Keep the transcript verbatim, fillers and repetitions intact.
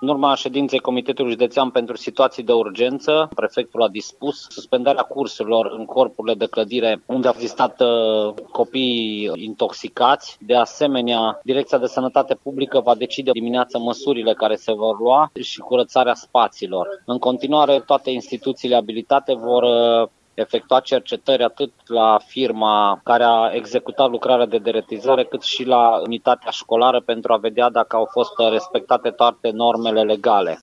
În urma ședinței Comitetului Județean pentru Situații de Urgență, prefectul a dispus suspendarea cursurilor în corpurile de clădire unde au existat uh, copii intoxicați. De asemenea, Direcția de Sănătate Publică va decide dimineața măsurile care se vor lua și curățarea spațiilor. În continuare, toate instituțiile abilitate vor uh, efectua cercetări atât la firma care a executat lucrarea de deretizare, cât și la unitatea școlară pentru a vedea dacă au fost respectate toate normele legale.